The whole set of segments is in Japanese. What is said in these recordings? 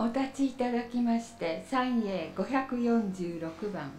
立ちいただきまして三英546番。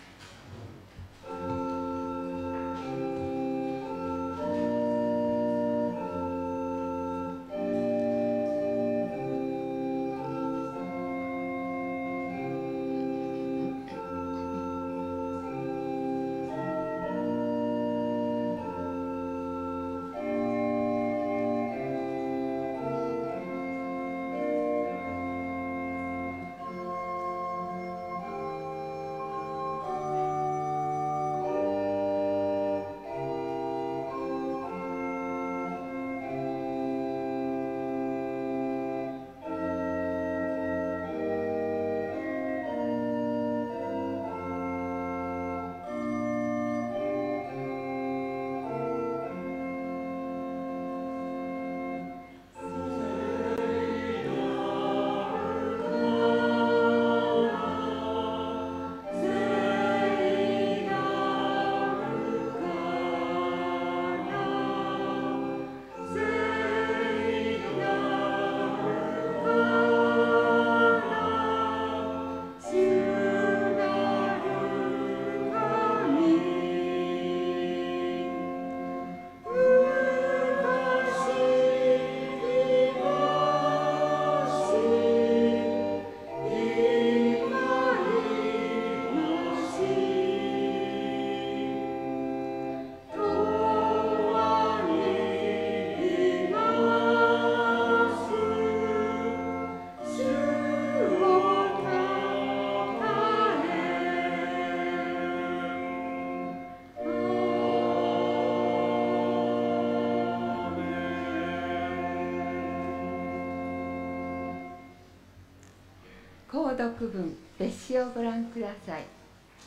購読文別紙をご覧ください。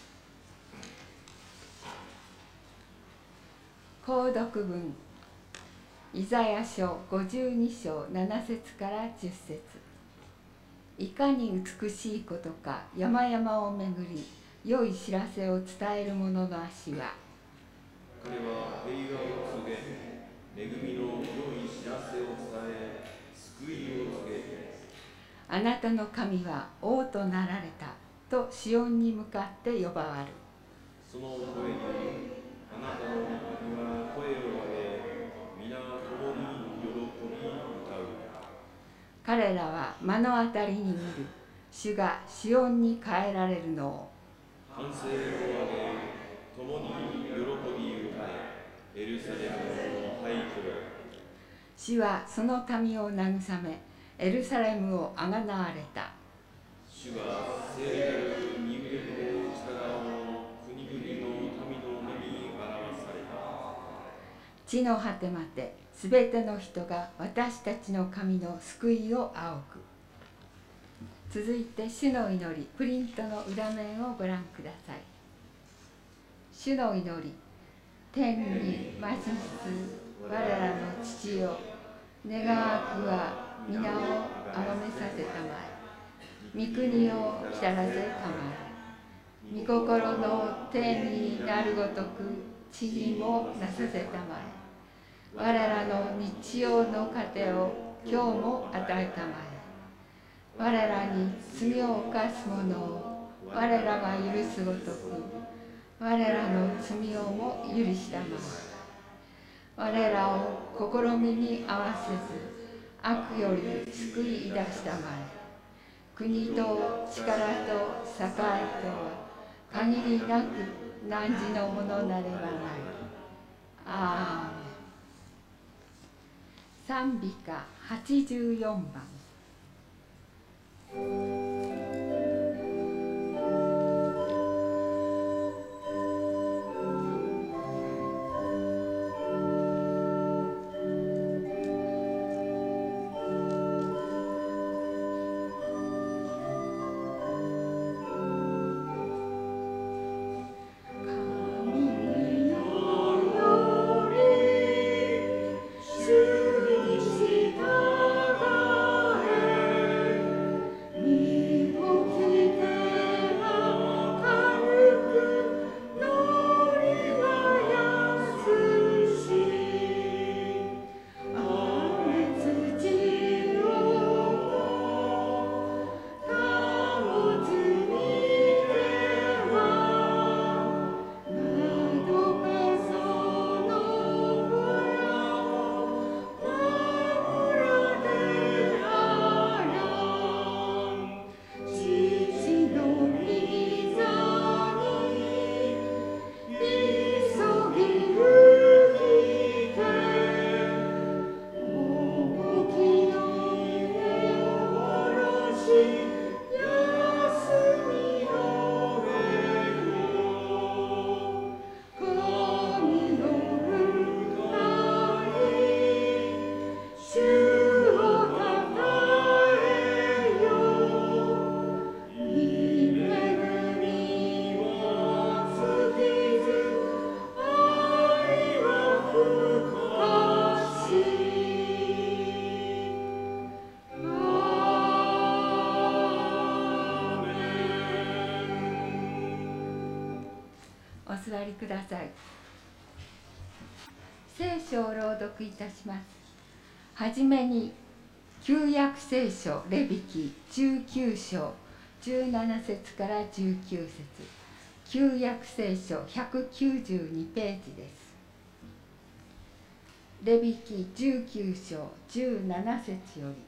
購読文イザヤ書52章7節から10節。いかに美しいことか山々を巡り良い知らせを伝える者の足は。 彼は平和を告げ、恵みの良い知らせを伝え、救いを告げ。 あなたの神は王となられたとシオンに向かって呼ばわる。 その声にあなたの民は声を上げ、皆共に喜び歌う。 彼らは目の当たりに見る主がシオンに変えられるのを。 歓声を上げ、共に喜び歌え、エルサレムの廃墟へ。 主はその民を慰め、エルサレムをあがなわれた。 主が聖なる人間の力を国々の民の目に表された。 地の果てまで、すべての人が私たちの神の救いを仰ぐ。続いて、主の祈り、プリントの裏面をご覧ください。主の祈り、天に増しつ我らの父よ、願わくは皆をあがめさせたまえ。御国を来たらせたまえ。御心の天になるごとく地にもなさせたまえ。我らの日曜の糧を今日も与えたまえ。我らに罪を犯す者を我らが許すごとく我らの罪をも許したまえ。我らを試みに合わせず悪より救い出したまえ。国と力と栄とは限りなく汝のものなればなり。アーメン。賛美歌84番。 主に従え座りください。聖書を朗読いたします。はじめに旧約聖書レビ記19章17節から19節、旧約聖書192ページです。レビ記19章17節より。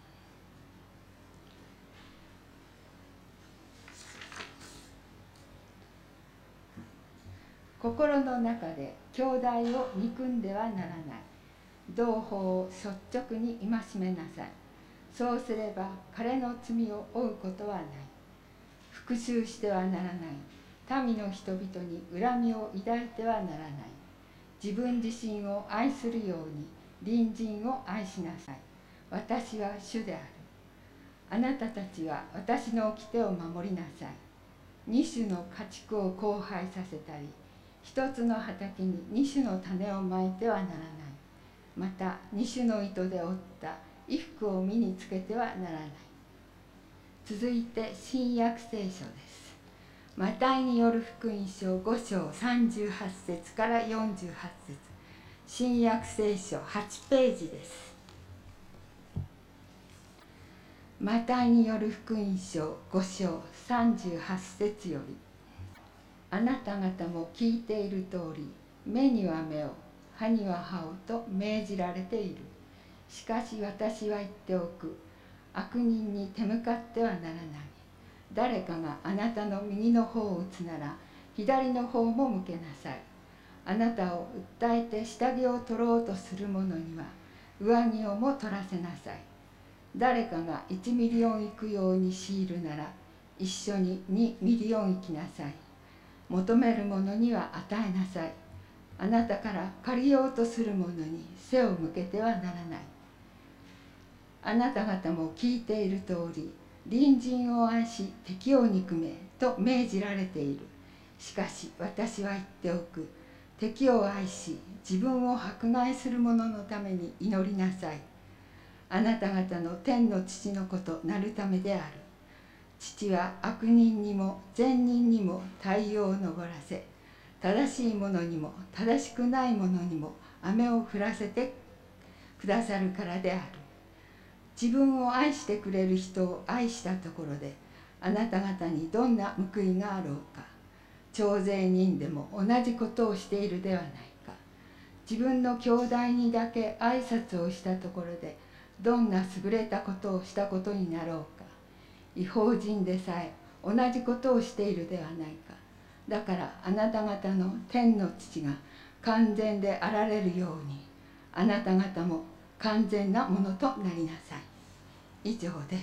心の中で兄弟を憎んではならない。同胞を率直に戒めなさい。そうすれば彼の罪を負うことはない。復讐してはならない。民の人々に恨みを抱いてはならない。自分自身を愛するように隣人を愛しなさい。私は主である。あなたたちは私の掟を守りなさい。二種の家畜を交配させたり、一つの畑に二種の種をまいてはならない。また二種の糸で織った衣服を身につけてはならない。続いて新約聖書です。マタイによる福音書5章38節から48節、新約聖書8ページです。マタイによる福音書5章38節より。あなた方も聞いている通り、目には目を、歯には歯をと命じられている。しかし私は言っておく。悪人に手向かってはならない。誰かがあなたの右の方を打つなら、左の方も向けなさい。あなたを訴えて下着を取ろうとする者には、上着をも取らせなさい。誰かが1ミリオン行くように強いるなら、一緒に2ミリオン行きなさい。求める者には与えなさい。あなたから借りようとする者に背を向けてはならない。あなた方も聞いている通り、隣人を愛し敵を憎めと命じられている。しかし私は言っておく。敵を愛し自分を迫害する者のために祈りなさい。あなた方の天の父の子となるためである。父は悪人にも善人にも太陽を昇らせ、正しい者にも正しくない者にも雨を降らせてくださるからである。自分を愛してくれる人を愛したところで、あなた方にどんな報いがあろうか。徴税人でも同じことをしているではないか。自分の兄弟にだけ挨拶をしたところで、どんな優れたことをしたことになろうか。異邦人でさえ同じことをしているではないか。だからあなた方の天の父が完全であられるように、あなた方も完全なものとなりなさい。以上です。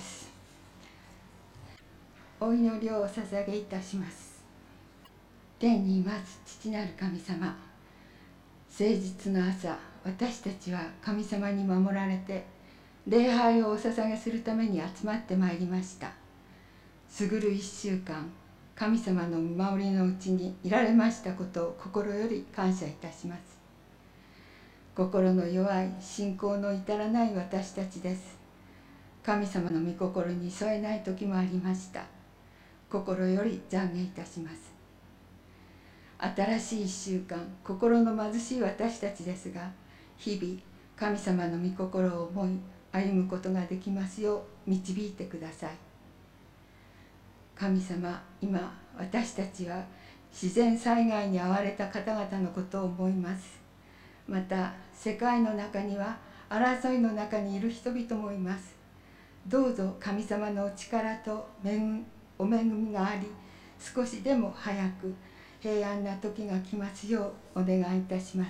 お祈りをお捧げいたします。天にいます父なる神様、誠実の朝、私たちは神様に守られて礼拝をお捧げするために集まってまいりました。過ぐる1週間、神様の見守りのうちにいられましたことを心より感謝いたします。心の弱い信仰の至らない私たちです。神様の御心に添えない時もありました。心より懺悔いたします。新しい1週間、心の貧しい私たちですが、日々神様の御心を思い歩むことができますよう導いてください。神様、今私たちは自然災害に遭われた方々のことを思います。また世界の中には争いの中にいる人々もいます。どうぞ神様のお力とお恵みがあり、少しでも早く平安な時が来ますようお願いいたします。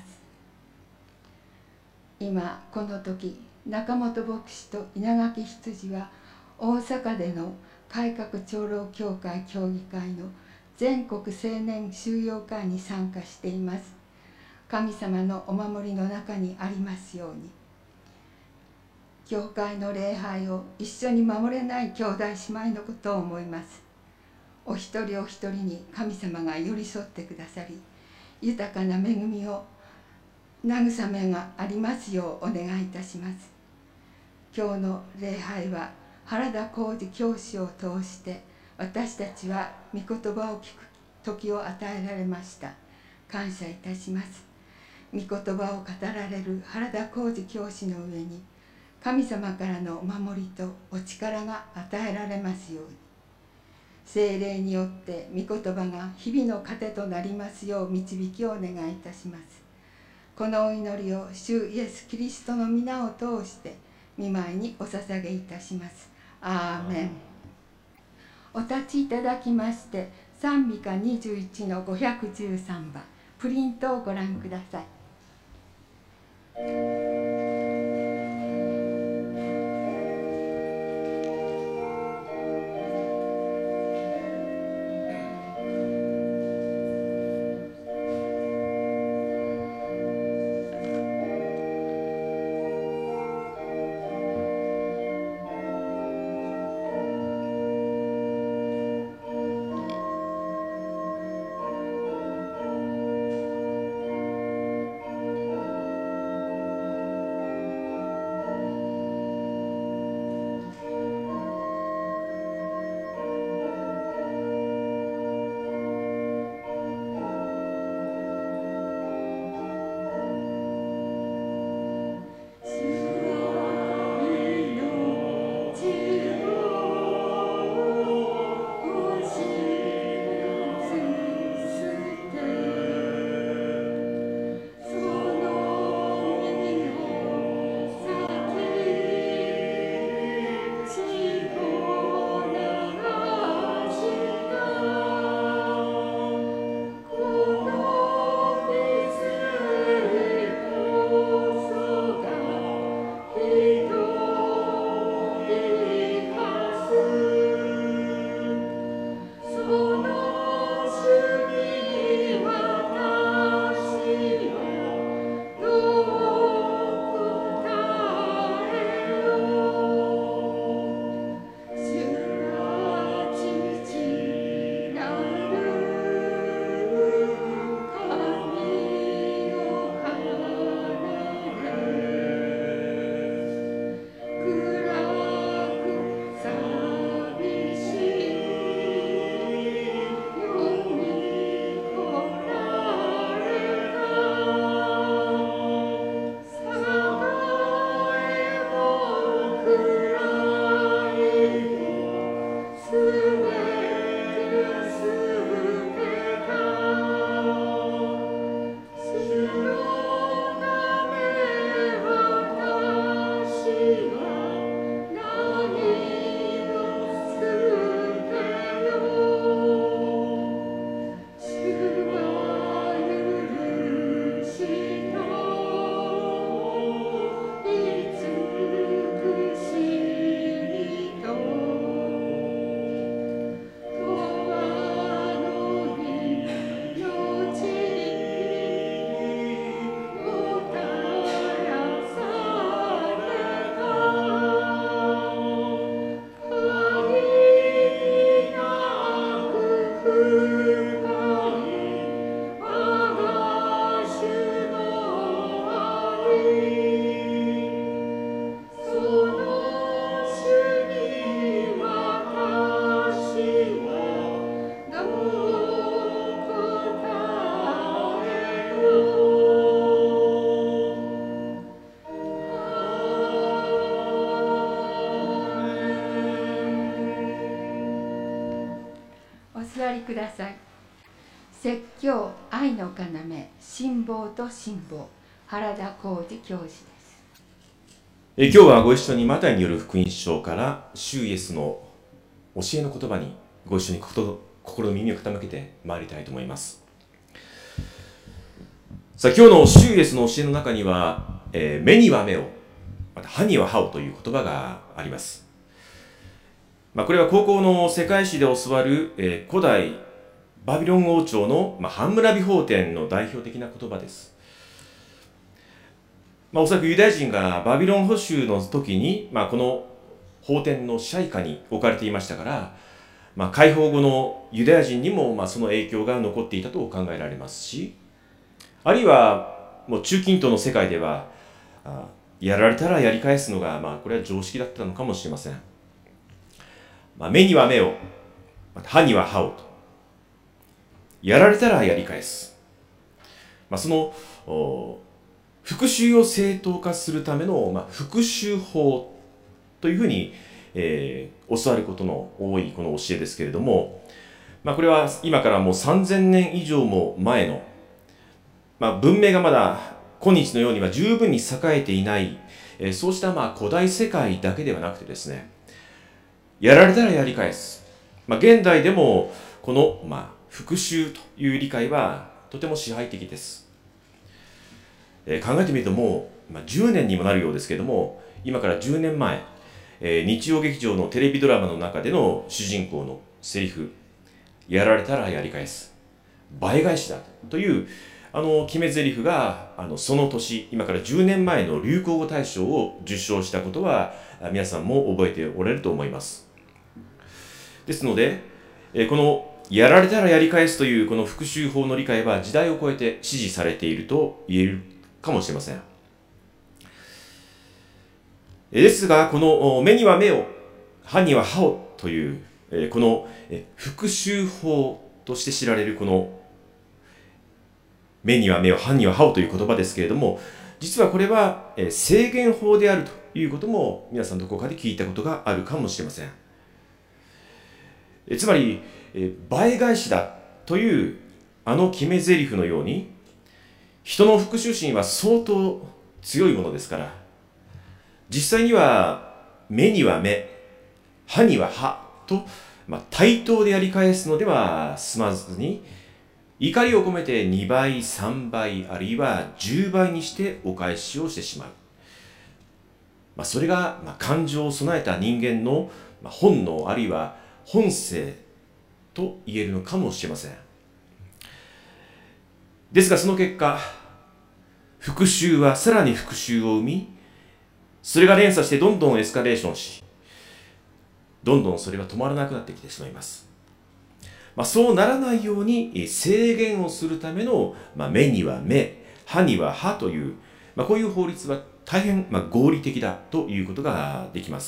今この時、中本牧師と稲垣羊は大阪での改革長老協会協議会の全国青年収容会に参加しています。神様のお守りの中にありますように。教会の礼拝を一緒に守れない兄弟姉妹のことを思います。お一人お一人に神様が寄り添ってくださり、豊かな恵みを慰めがありますようお願いいたします。今日の礼拝は原田浩二教師を通して私たちは御言葉を聞く時を与えられました。 感謝いたします。御言葉を語られる原田浩二教師の上に神様からのお守りとお力が与えられますように、聖霊によって御言葉が日々の糧となりますよう導きをお願いいたします。このお祈りを主イエス・キリストの皆を通して御前にお捧げいたします。アーメン。お立ちいただきまして、賛美歌21の513番プリントをご覧ください。ください。説教愛の要、信望と信望、原田浩二教師です。 今日はご一緒にマタイによる福音書から主イエスの教えの言葉にご一緒に心の耳を傾けてまいりたいと思います。さあ、今日の主イエスの教えの中には、目には目を、また歯には歯をという言葉があります。これは高校の世界史で教わる、古代バビロン王朝の、ハンムラビ法典の代表的な言葉です。おそらくユダヤ人がバビロン捕囚の時に、この法典の支配下に置かれていましたから、解放後のユダヤ人にも、その影響が残っていたと考えられますし、あるいはもう中近東の世界ではやられたらやり返すのが、これは常識だったのかもしれません。目には目を、歯には歯をと。やられたらやり返す。 その復讐を正当化するための、復讐法というふうに、教わることの多いこの教えですけれども、これは今からもう3000年以上も前の、文明がまだ今日のようには十分に栄えていない、そうした古代世界だけではなくてですね、やられたらやり返す。現代でもこの、復讐という理解はとても支配的です。考えてみるともう、10年にもなるようですけれども、今から10年前、日曜劇場のテレビドラマの中での主人公のセリフ、やられたらやり返す。倍返しだという決め台詞がその年、今から10年前の流行語大賞を受賞したことは皆さんも覚えておられると思います。ですので、このやられたらやり返すというこの復讐法の理解は時代を超えて支持されていると言えるかもしれません。ですが、この目には目を、歯には歯をという、この復讐法として知られるこの目には目を、歯には歯をという言葉ですけれども、実はこれは制限法であるということも皆さんどこかで聞いたことがあるかもしれません。つまり、倍返しだという決め台詞のように、人の復讐心は相当強いものですから、実際には目には目、歯には歯と、対等でやり返すのでは済まずに、怒りを込めて2倍、3倍、あるいは10倍にしてお返しをしてしまう。それが感情を備えた人間の本能あるいは本性と言えるのかもしれません。ですがその結果、復讐はさらに復讐を生み、それが連鎖してどんどんエスカレーションし、どんどんそれが止まらなくなってきてしまいます。そうならないように制限をするための、目には目、歯には歯という、こういう法律は大変、合理的だということができます。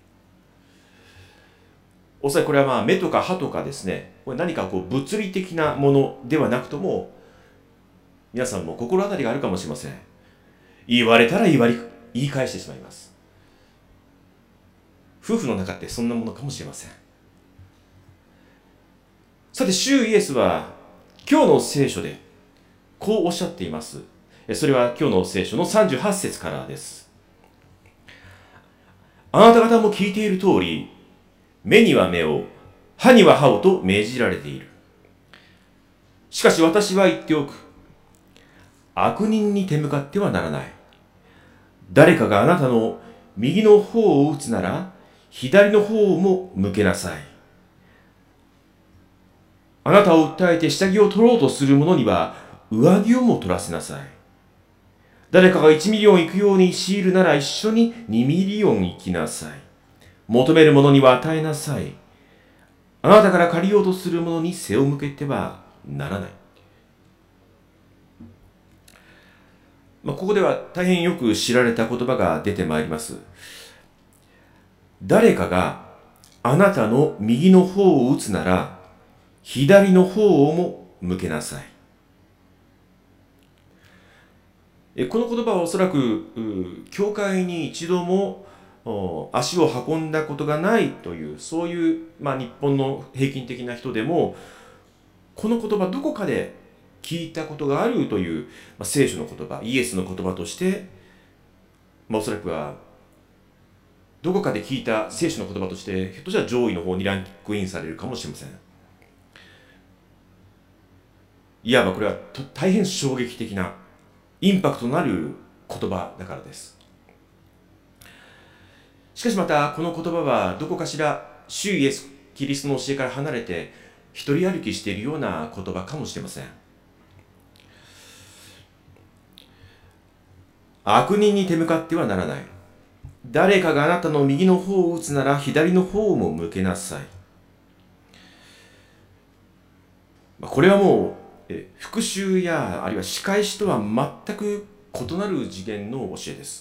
おそらくこれは目とか歯とかですね、これ何か物理的なものではなくとも、皆さんも心当たりがあるかもしれません。言われたら言い返してしまいます。夫婦の中ってそんなものかもしれません。さて、主イエスは今日の聖書でこうおっしゃっています。それは今日の聖書の38節からです。あなた方も聞いている通り、目には目を、歯には歯をと命じられている。しかし私は言っておく。悪人に手向かってはならない。誰かがあなたの右の方を打つなら、左の方も向けなさい。あなたを訴えて下着を取ろうとする者には上着をも取らせなさい。誰かが1ミリオン行くように強いるなら一緒に2ミリオン行きなさい。求める者には与えなさい。あなたから借りようとする者に背を向けてはならない。ここでは大変よく知られた言葉が出てまいります。誰かがあなたの右の方を打つなら、左の方をも向けなさい。この言葉はおそらく教会に一度も足を運んだことがないという、そういう、日本の平均的な人でもこの言葉どこかで聞いたことがあるという、聖書の言葉、イエスの言葉として、おそらくはどこかで聞いた聖書の言葉としてひょっとしたら上位の方にランクインされるかもしれません。いわばこれは大変衝撃的なインパクトのある言葉だからです。しかしまたこの言葉はどこかしら主イエスキリストの教えから離れて一人歩きしているような言葉かもしれません。悪人に手向かってはならない。誰かがあなたの右の方を打つなら左の方も向けなさい。これはもう復讐やあるいは仕返しとは全く異なる次元の教えです。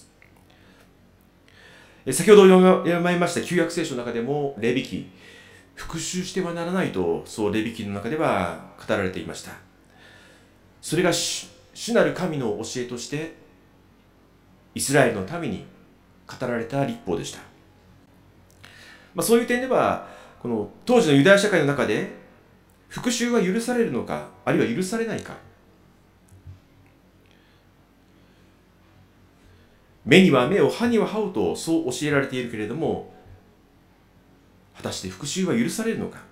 先ほど読まれました旧約聖書の中でもレビ記、復讐してはならないとそうレビ記の中では語られていました。それが主主なる神の教えとしてイスラエルの民に語られた律法でした。そういう点ではこの当時のユダヤ社会の中で復讐は許されるのか、あるいは許されないか、目には目を歯には歯をとそう教えられているけれども、果たして復讐は許されるのか。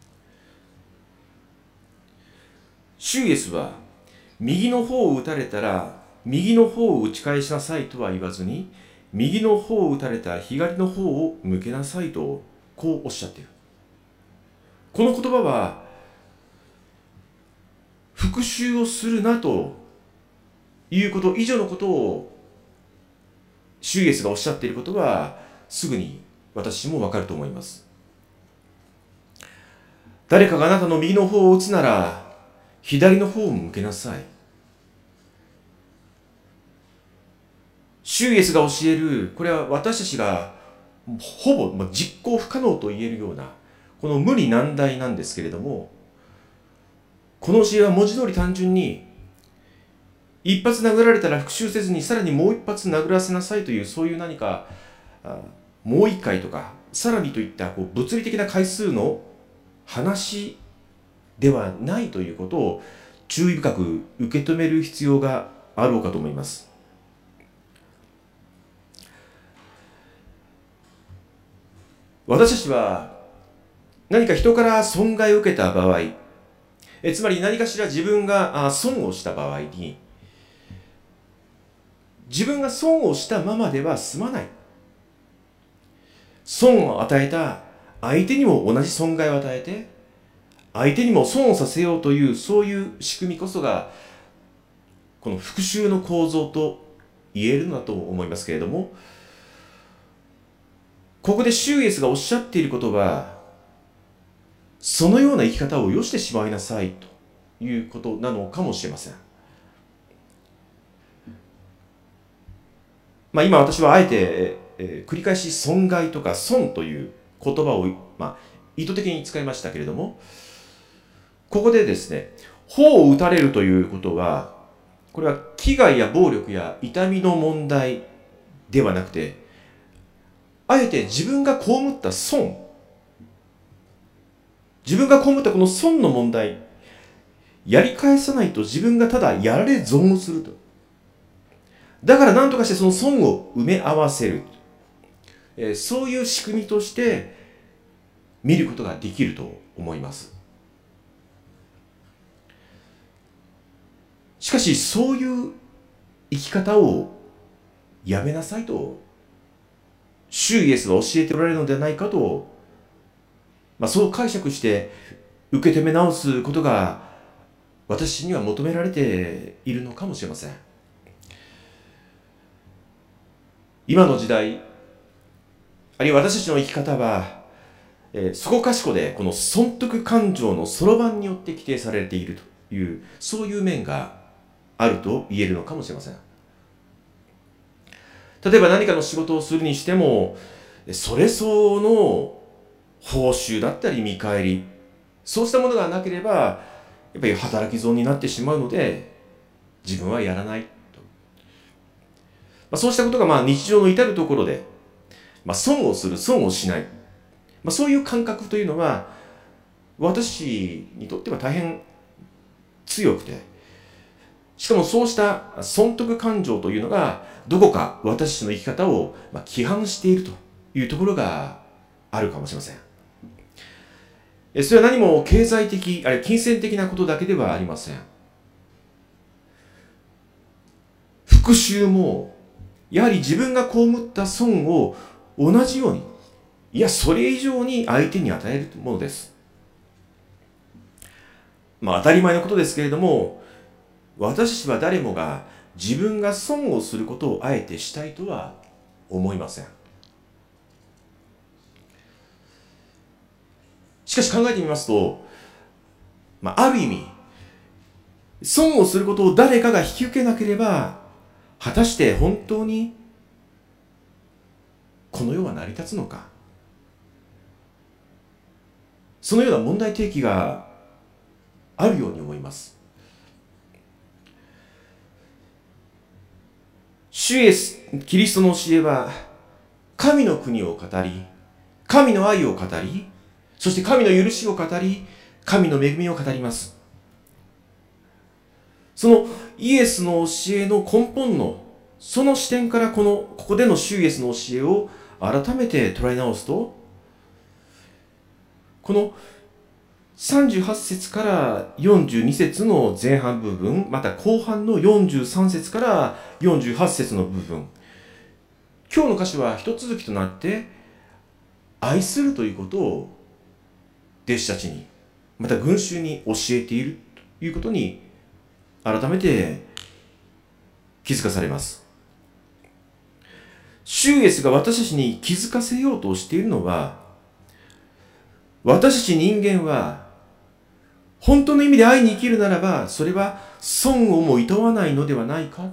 主イエスは右の方を打たれたら右の方を打ち返しなさいとは言わずに、右の方を打たれたら左の方を向けなさいとこうおっしゃっている。この言葉は復讐をするなということ以上のことを主イエスがおっしゃっていることはすぐに私もわかると思います。誰かがあなたの右の方を打つなら左の方を向けなさい。主イエスが教える、これは私たちがほぼ実行不可能と言えるようなこの無理難題なんですけれども、この教えは文字通り単純に一発殴られたら復讐せずにさらにもう一発殴らせなさいという、そういう何かもう一回とかさらにといった物理的な回数の話ではないということを注意深く受け止める必要があろうかと思います。私たちは何か人から損害を受けた場合、つまり何かしら自分が損をした場合に、自分が損をしたままでは済まない。損を与えた相手にも同じ損害を与えて、相手にも損をさせようという、そういう仕組みこそがこの復讐の構造と言えるのだと思いますけれども、ここで主イエスがおっしゃっていることは、そのような生き方をよしてしまいなさいということなのかもしれません。今私はあえて、繰り返し損害とか損という言葉を、意図的に使いましたけれども、ここでですね、頬を打たれるということは、これは危害や暴力や痛みの問題ではなくて、あえて自分が被った損、自分が被ったこの損の問題、やり返さないと自分がただやられ損をすると。だから何とかしてその損を埋め合わせる。そういう仕組みとして見ることができると思います。しかしそういう生き方をやめなさいと主イエスは教えておられるのではないかと、そう解釈して受け止め直すことが私には求められているのかもしれません。今の時代、あるいは私たちの生き方は、そこかしこでこの損得感情のそろばんによって規定されているという、そういう面があると言えるのかもしれません。例えば何かの仕事をするにしても、それ相応の報酬だったり見返り、そうしたものがなければやっぱり働き損になってしまうので自分はやらないと、そうしたことが日常の至るところで、損をする、損をしない、そういう感覚というのは私にとっては大変強くて、しかもそうした損得感情というのがどこか私の生き方を規範しているというところがあるかもしれません。それは何も経済的、あるいは金銭的なことだけではありません。復讐もやはり自分が被った損を同じように、いやそれ以上に相手に与えるものです。当たり前のことですけれども、私たちは誰もが自分が損をすることをあえてしたいとは思いません。しかし考えてみますと、ある意味損をすることを誰かが引き受けなければ、果たして本当にこの世は成り立つのか、そのような問題提起があるように思います。 主イエスキリストの教えは神の国を語り、神の愛を語り、そして神の許しを語り、神の恵みを語ります。そのイエスの教えの根本のその視点からここでの主イエスの教えを改めて捉え直すと、この38節から42節の前半部分、また後半の43節から48節の部分、今日の箇所は一続きとなって、愛するということを弟子たちに、また群衆に教えているということに改めて気づかされます。主イエスが私たちに気づかせようとしているのは、私たち人間は本当の意味で愛に生きるならば、それは損をも厭わないのではないか。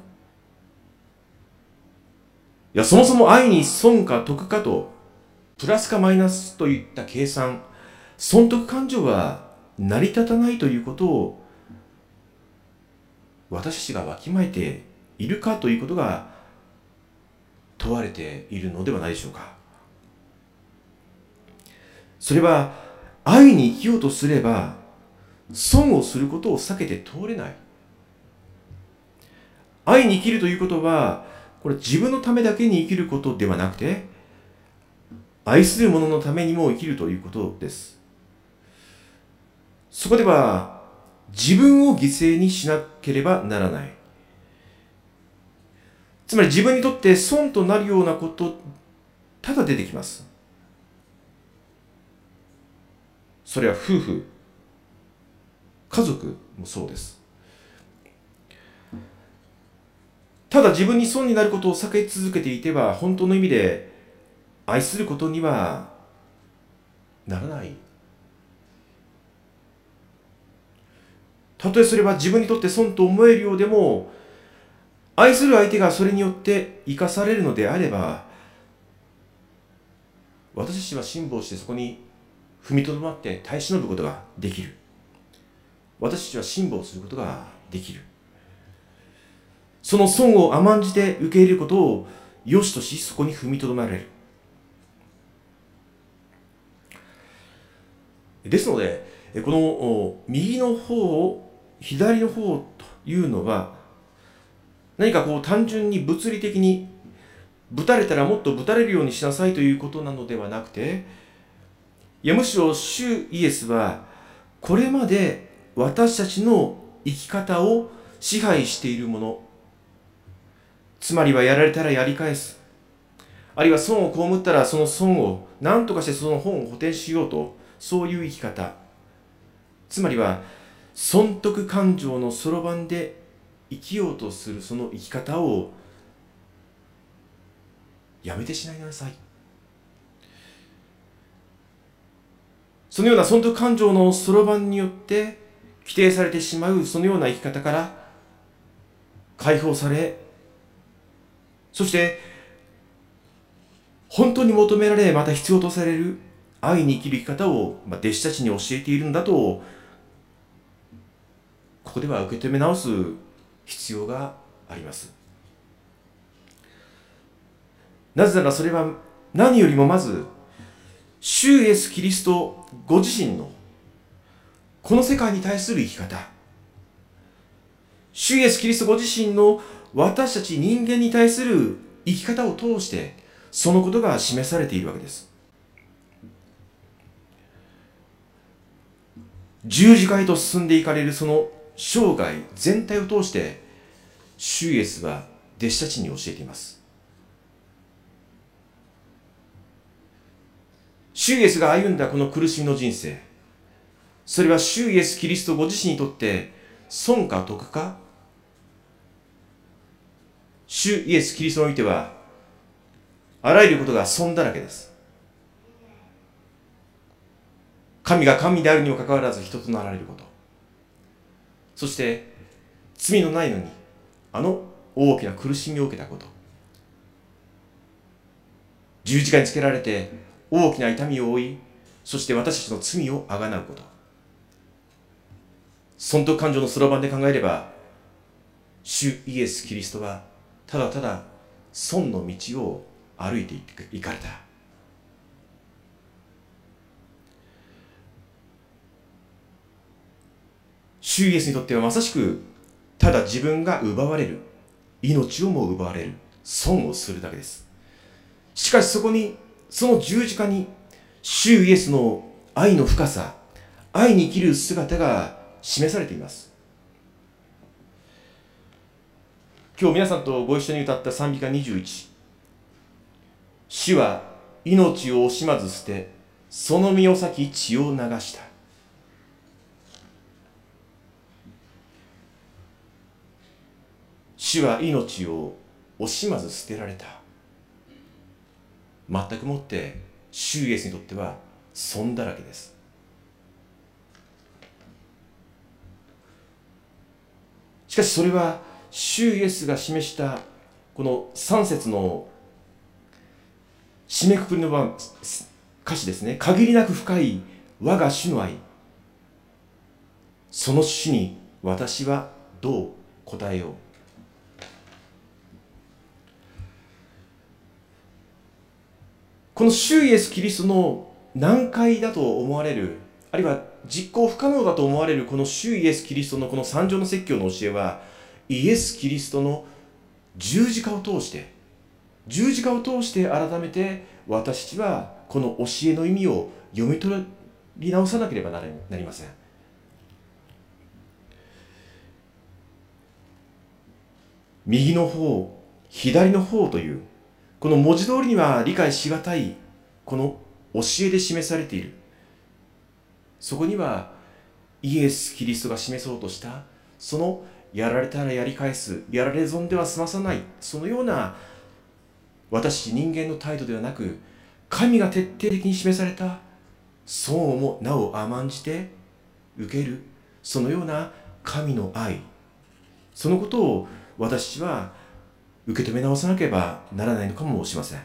いや、そもそも愛に損か得かと、プラスかマイナスといった計算、損得感情は成り立たないということを私たちがわきまえているかということが問われているのではないでしょうか。それは愛に生きようとすれば損をすることを避けて通れない。愛に生きるということは、これ自分のためだけに生きることではなくて、愛する者のためにも生きるということです。そこでは自分を犠牲にしなければならない。つまり自分にとって損となるようなこと、ただ出てきます。それは夫婦、家族もそうです。ただ自分に損になることを避け続けていては、本当の意味で愛することにはならない。たとえそれは自分にとって損と思えるようでも、愛する相手がそれによって生かされるのであれば、私たちは辛抱してそこに踏みとどまって耐え忍ぶことができる。私たちは辛抱することができる。その損を甘んじて受け入れることを良しとし、そこに踏みとどまれる。ですので、この右の方、左の方というのは、何か単純に物理的にぶたれたらもっとぶたれるようにしなさいということなのではなくて、いやむしろ主イエスはこれまで私たちの生き方を支配しているもの、つまりはやられたらやり返す、あるいは損を被ったらその損を何とかしてその本を補填しようと、そういう生き方、つまりは損得感情のそろばんで生きようとするその生き方をやめてしないなさい。そのような損得感情のそろばんによって規定されてしまうそのような生き方から解放され、そして本当に求められまた必要とされる愛に生きる生き方を弟子たちに教えているんだと、ここでは受け止め直す必要があります。なぜならそれは何よりもまず主イエスキリストご自身のこの世界に対する生き方、主イエスキリストご自身の私たち人間に対する生き方を通してそのことが示されているわけです。十字架へと進んでいかれるその生涯全体を通して主イエスは弟子たちに教えています。主イエスが歩んだこの苦しみの人生、それは主イエスキリストご自身にとって損か得か。主イエスキリストにおいてはあらゆることが損だらけです。神が神であるにもかかわらず人となられること、そして罪のないのにあの大きな苦しみを受けたこと、十字架につけられて大きな痛みを負い、そして私たちの罪をあがなうこと、損得感情のそろばんで考えれば主イエスキリストはただただ損の道を歩いていかれた。主イエスにとってはまさしくただ自分が奪われる、命をも奪われる、損をするだけです。しかしそこに、その十字架に主イエスの愛の深さ、愛に生きる姿が示されています。今日皆さんとご一緒に歌った賛美歌21、主は命を惜しまず捨て、その身を裂き血を流した。主は命を惜しまず捨てられた。全くもって主イエスにとっては損だらけです。しかしそれは主イエスが示したこの3節の締めくくりの歌詞ですね。限りなく深い我が主の愛、その主に私はどう答えよう。この主イエスキリストの難解だと思われる、あるいは実行不可能だと思われるこの主イエスキリストのこの三条の説教の教えは、イエスキリストの十字架を通して改めて私たちはこの教えの意味を読み取り直さなければなりません。右の方、左の方というこの文字通りには理解しがたいこの教えで示されている。そこにはイエス・キリストが示そうとしたそのやられたらやり返す、やられ損では済まさない、そのような私人間の態度ではなく、神が徹底的に示された損をもなお甘んじて受ける、そのような神の愛、そのことを私は受け止め直さなければならないのかもしれません。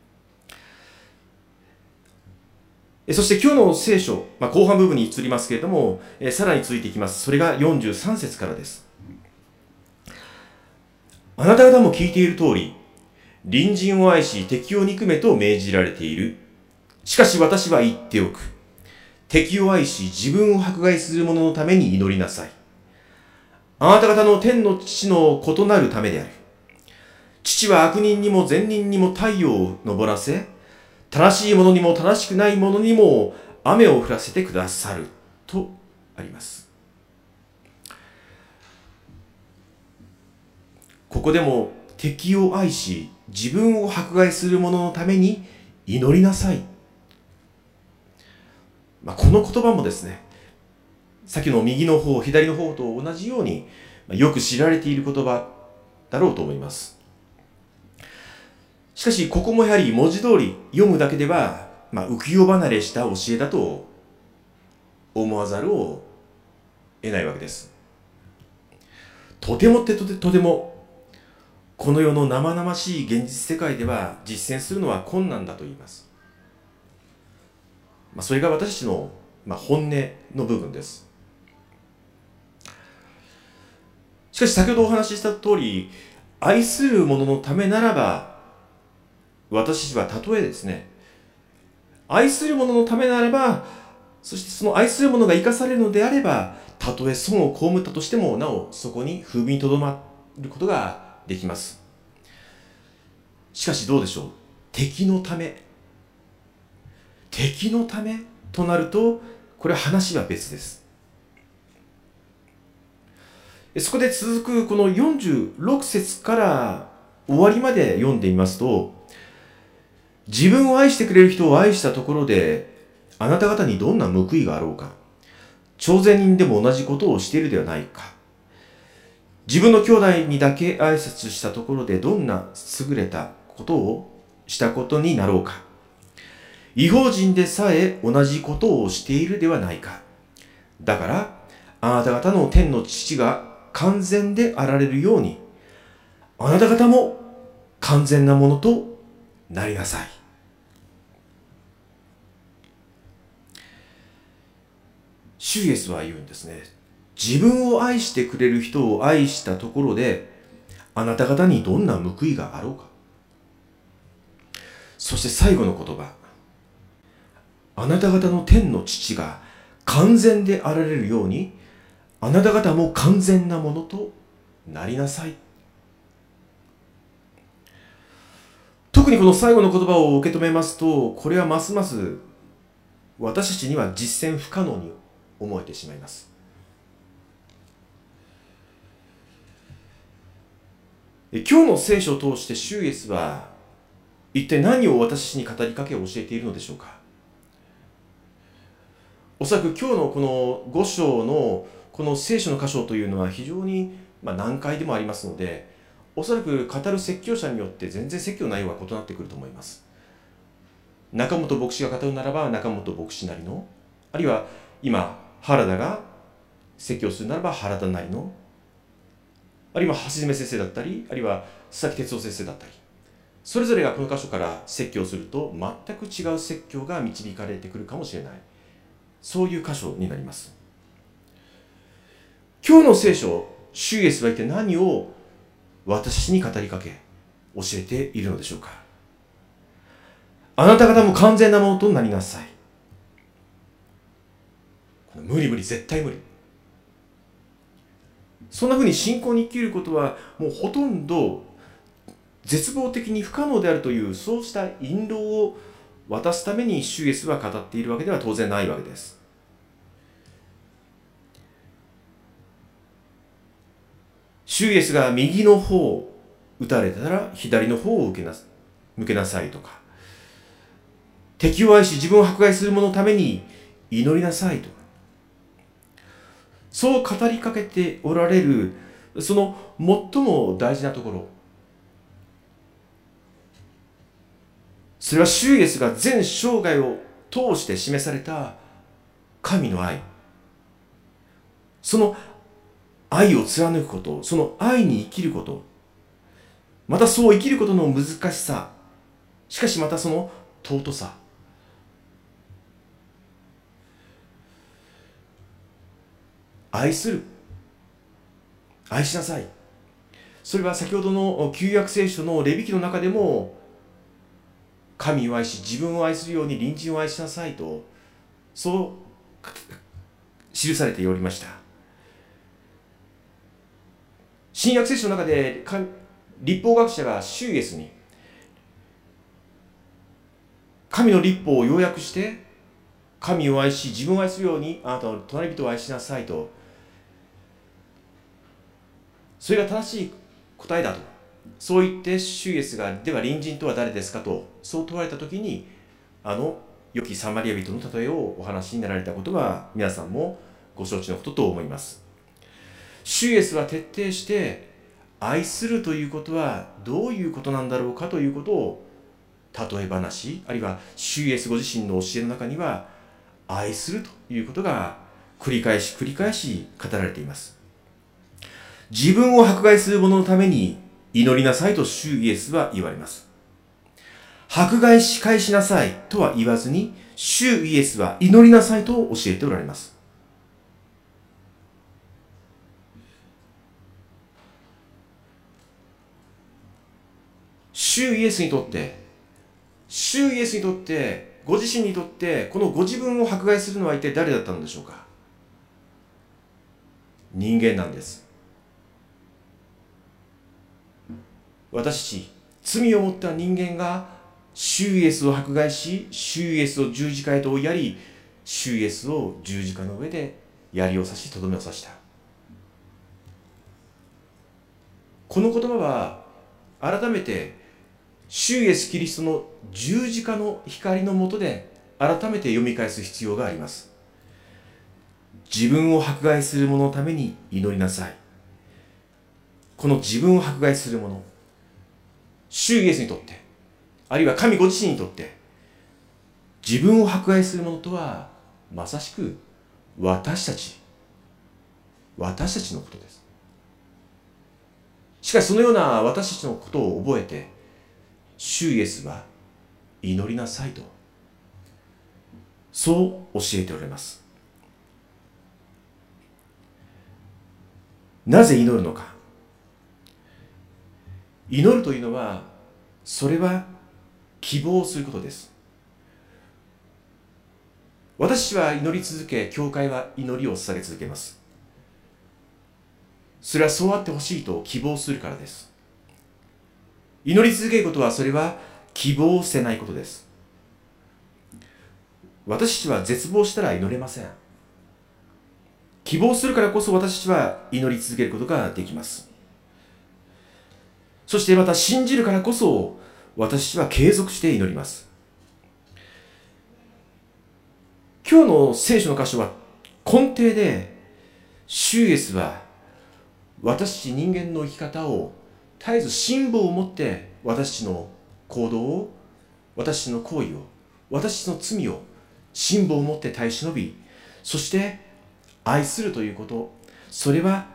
そして今日の聖書、後半部分に移りますけれども、さらに続いていきます。それが43節からです。あなた方も聞いている通り、隣人を愛し敵を憎めと命じられている。しかし私は言っておく。敵を愛し自分を迫害する者のために祈りなさい。あなた方の天の父の異なるためである。父は悪人にも善人にも太陽を昇らせ、正しい者にも正しくない者にも雨を降らせてくださるとあります。ここでも敵を愛し自分を迫害する者のために祈りなさい。この言葉もですね、さっきの右の方、左の方と同じようによく知られている言葉だろうと思います。しかしここもやはり文字通り読むだけでは、浮世離れした教えだと思わざるを得ないわけです。とてもこの世の生々しい現実世界では実践するのは困難だと言います。それが私たちの本音の部分です。しかし先ほどお話しした通り、愛する者のためならば、私たちはたとえですね、愛する者のためならば、そしてその愛する者が生かされるのであれば、たとえ損を被ったとしてもなおそこに踏みとどまることができます。しかしどうでしょう。敵のためとなると、これは話は別です。そこで続くこの46節から終わりまで読んでみますと、自分を愛してくれる人を愛したところで、あなた方にどんな報いがあろうか。徴税人でも同じことをしているではないか。自分の兄弟にだけ挨拶したところでどんな優れたことをしたことになろうか。異邦人でさえ同じことをしているではないか。だから、あなた方の天の父が完全であられるように、あなた方も完全なものとなりなさい。主イエスは言うんですね。自分を愛してくれる人を愛したところで、あなた方にどんな報いがあろうか。 そして最後の言葉。あなた方の天の父が完全であられるように、あなた方も完全なものとなりなさい。特にこの最後の言葉を受け止めますと、これはますます私たちには実践不可能に思えてしまいます。今日の聖書を通して主イエスは一体何を私たちに語りかけ教えているのでしょうか。おそらく今日のこの5章のこの聖書の箇所というのは非常に難解でもありますので、おそらく語る説教者によって全然説教内容が異なってくると思います。中本牧師が語るならば中本牧師なりの、あるいは今原田が説教するならば原田なりの、あるいは橋爪先生だったり、あるいは佐々木哲夫先生だったり、それぞれがこの箇所から説教すると全く違う説教が導かれてくるかもしれない、そういう箇所になります。今日の聖書、主イエスは一体何を私に語りかけ教えているのでしょうか。あなた方も完全なものとなりなさい。無理無理、絶対無理。そんなふうに信仰に生きることはもうほとんど絶望的に不可能であるという、そうした引導を渡すために主イエスは語っているわけでは当然ないわけです。主イエスが右の方を打たれたら左の方を向けなさいとか、敵を愛し自分を迫害する者のために祈りなさいとか、そう語りかけておられるその最も大事なところ、それは主イエスが全生涯を通して示された神の愛、その愛を貫くこと、その愛に生きること、またそう生きることの難しさ、しかしまたその尊さ、愛する、愛しなさい。それは先ほどの旧約聖書のレビ記の中でも、神を愛し自分を愛するように隣人を愛しなさいと、そう記されておりました。新約聖書の中で律法学者が主イエスに神の律法を要約して、神を愛し自分を愛するようにあなたの隣人を愛しなさいと、それが正しい答えだと、そう言って主イエスが、では隣人とは誰ですかとそう問われた時に、良きサマリア人の例えをお話になられたことは皆さんもご承知のことと思います。主イエスは徹底して愛するということはどういうことなんだろうかということを例え話、あるいは主イエスご自身の教えの中には愛するということが繰り返し語られています。自分を迫害する者のために祈りなさいと主イエスは言われます。迫害し返しなさいとは言わずに、主イエスは祈りなさいと教えておられます。主イエスにとって、ご自身にとって、このご自分を迫害するのは一体誰だったのでしょうか。人間なんです。私たち、罪を持った人間が主イエスを迫害し、主イエスを十字架へと追いやり、主イエスを十字架の上で槍を刺し、とどめを刺した。この言葉は改めて主イエスキリストの十字架の光の下で改めて読み返す必要があります。自分を迫害する者のために祈りなさい。この自分を迫害する者、主イエスにとって、あるいは神ご自身にとって、自分を迫害する者とはまさしく私たちのことです。しかしそのような私たちのことを覚えて、主イエスは祈りなさいと、そう教えておられます。なぜ祈るのか。祈るというのは、それは希望することです。私は祈り続け、教会は祈りを捧げ続けます。それはそうあってほしいと希望するからです。祈り続けることは、それは希望を捨てないことです。私たちは絶望したら祈れません。希望するからこそ私たちは祈り続けることができます。そしてまた信じるからこそ私たちは継続して祈ります。今日の聖書の箇所は根底で、主イエスは私たち人間の生き方を絶えず辛抱を持って私たちの行動を、私たちの行為を、私たちの罪を辛抱を持って耐え忍び、そして愛するということ、それは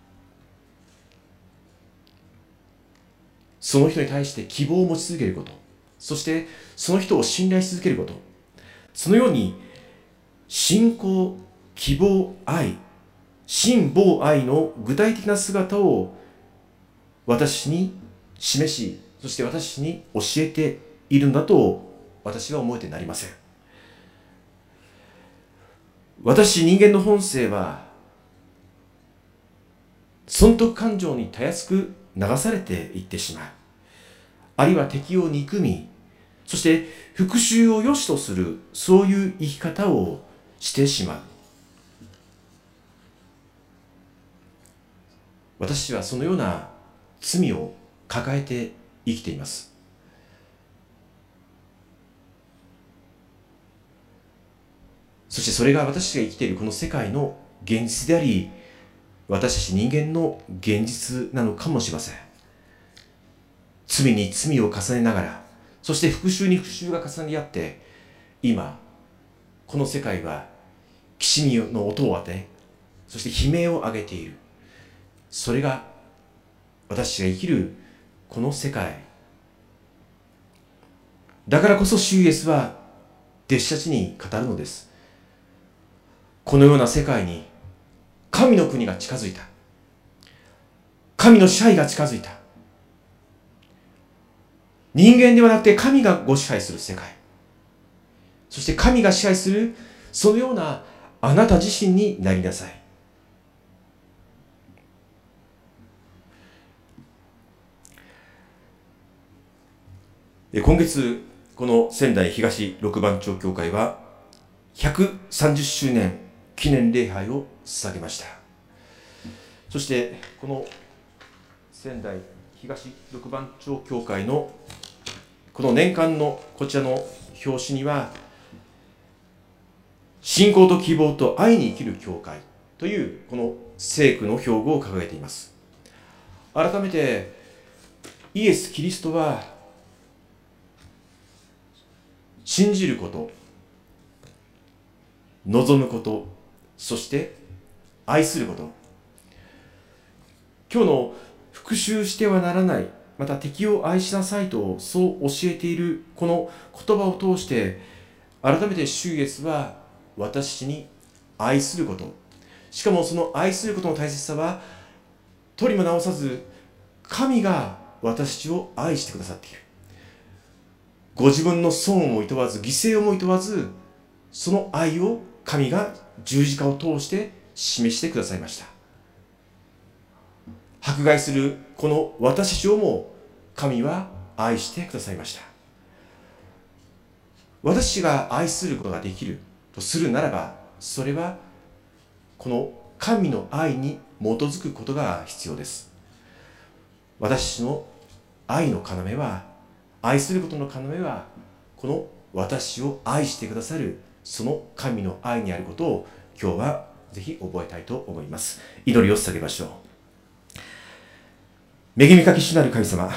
その人に対して希望を持ち続けること、そしてその人を信頼し続けること、そのように信仰、希望、愛、信望愛の具体的な姿を私に示し、そして私に教えているんだと私は思えてなりません。私、人間の本性は損得感情にたやすく流されていってしまう。あるいは敵を憎み、そして復讐を良しとする、そういう生き方をしてしまう。私はそのような罪を抱えて生きています。そしてそれが私が生きているこの世界の現実であり、私たち人間の現実なのかもしれません。罪に罪を重ねながら、そして復讐に復讐が重ね合って、今この世界はきしみの音を当て、そして悲鳴を上げている。それが私が生きるこの世界だからこそ、主イエスは弟子たちに語るのです。このような世界に神の国が近づいた。神の支配が近づいた。人間ではなくて神がご支配する世界、そして神が支配するそのようなあなた自身になりなさい。今月この仙台東六番町教会は130周年記念礼拝を捧げました。そしてこの仙台東六番町教会のこの年間のこちらの表紙には、信仰と希望と愛に生きる教会というこの聖句の標語を掲げています。改めてイエス・キリストは信じること、望むこと、そして愛すること。今日の復讐してはならない、また敵を愛しなさいとそう教えているこの言葉を通して、改めて主イエスは私に愛すること、しかもその愛することの大切さは取りも直さず、神が私を愛してくださっている。ご自分の損をもいとわず、犠牲をもいとわず、その愛を神が十字架を通して示してくださいました。迫害するこの私たちをも神は愛してくださいました。私が愛することができるとするならば、それはこの神の愛に基づくことが必要です。私の愛の要は、愛することの要は、この私を愛してくださるその神の愛にあることを今日はぜひ覚えたいと思います。祈りを捧げましょう。恵みかき主なる神様、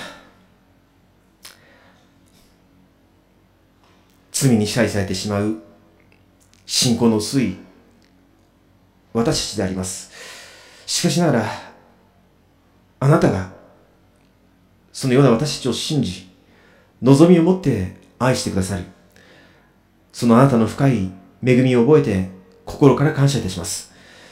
罪に支配されてしまう信仰の薄い私たちであります。しかしながら、あなたがそのような私たちを信じ、望みを持って愛してくださる、そのあなたの深い恵みを覚えて心から感謝いたします。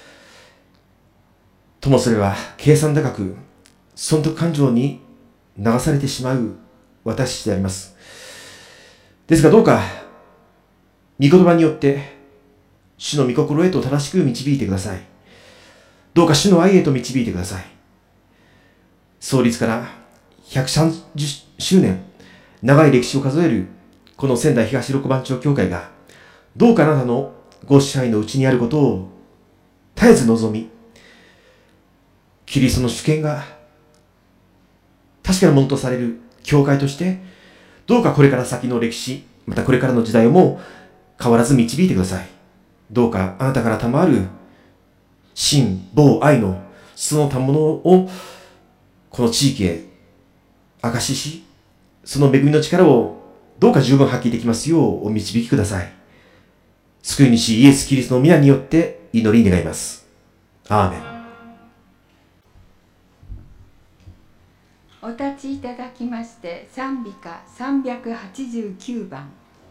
ともそれは計算高く損得感情に流されてしまう私たちであります。 ですがどうか、御言葉によって、主の御心へと正しく導いてください。どうか主の愛へと導いてください。創立から130周年、長い歴史を数えるこの仙台東六番町教会が、どうかあなたのご支配のうちにあることを絶えず望み、キリストの主権が確かなものとされる教会として、どうかこれから先の歴史、またこれからの時代をも変わらず導いてください。どうかあなたから賜る真、母、愛のその賜物をこの地域へ証しし、その恵みの力をどうか十分発揮できますようお導きください。救い主イエス・キリストの皆によって祈り願います。アーメン。 お立ちいただきまして賛美歌389番。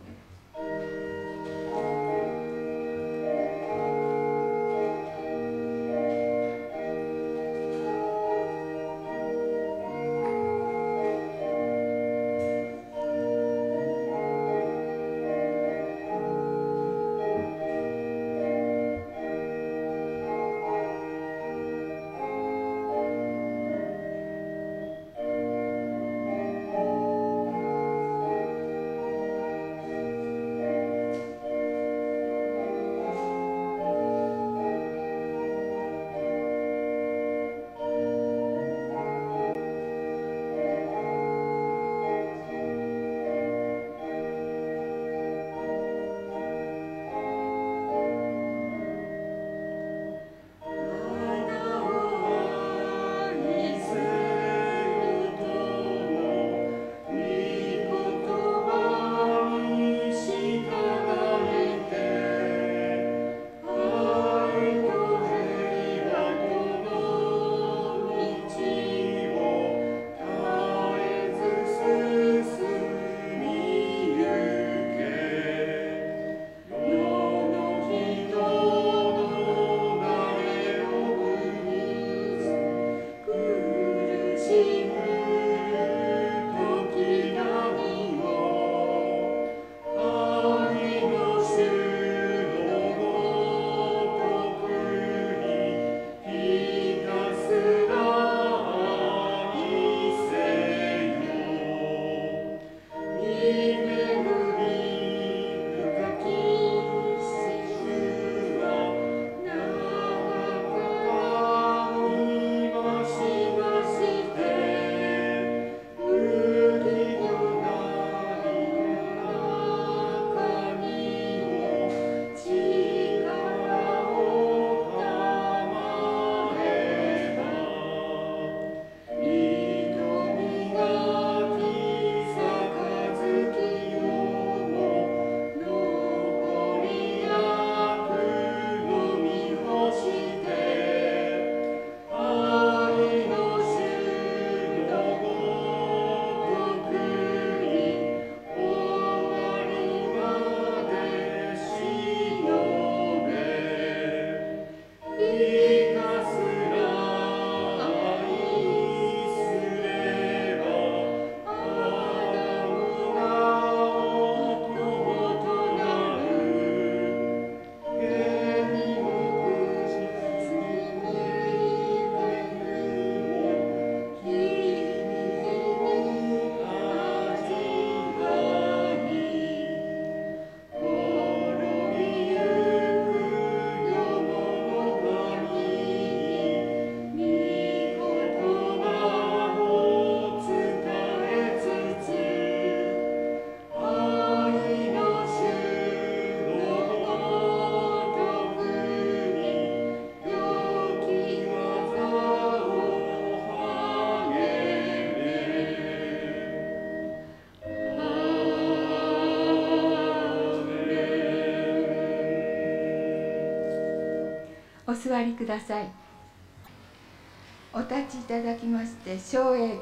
お座りください。お立ちいただきまして唱詠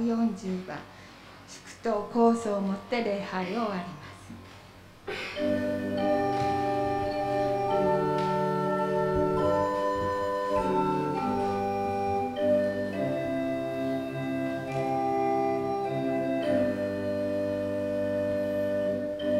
540番祝祷構想をもって礼拝を終わります。 「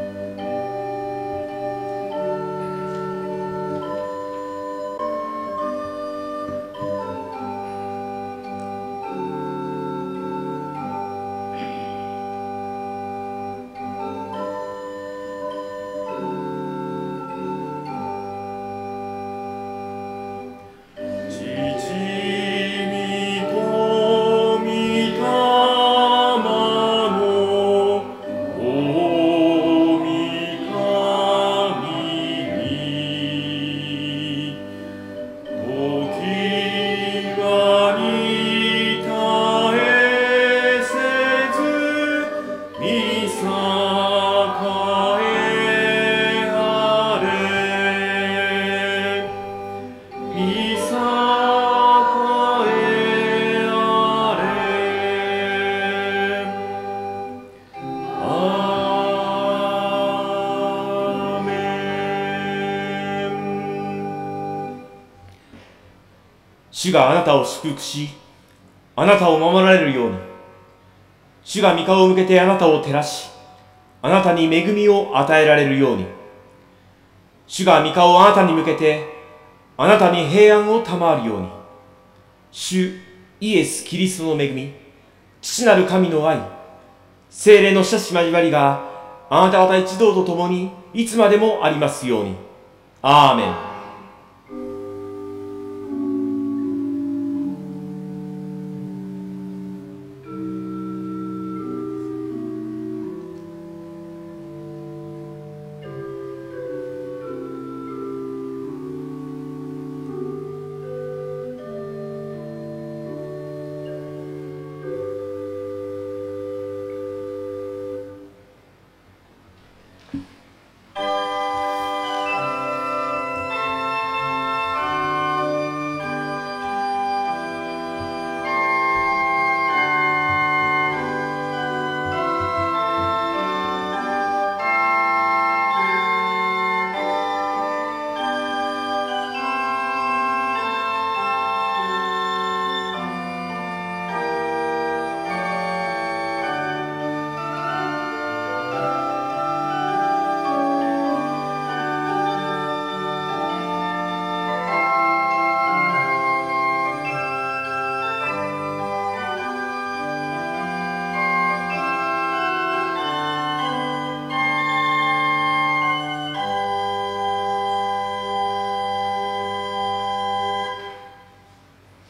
主があなたを祝福し、あなたを守られるように。主が御顔を向けてあなたを照らし、あなたに恵みを与えられるように。主が御顔をあなたに向けて、あなたに平安を賜るように。主イエス・キリストの恵み、父なる神の愛、聖霊の親し交わりがあなた方一同と共にいつまでもありますように。アーメン。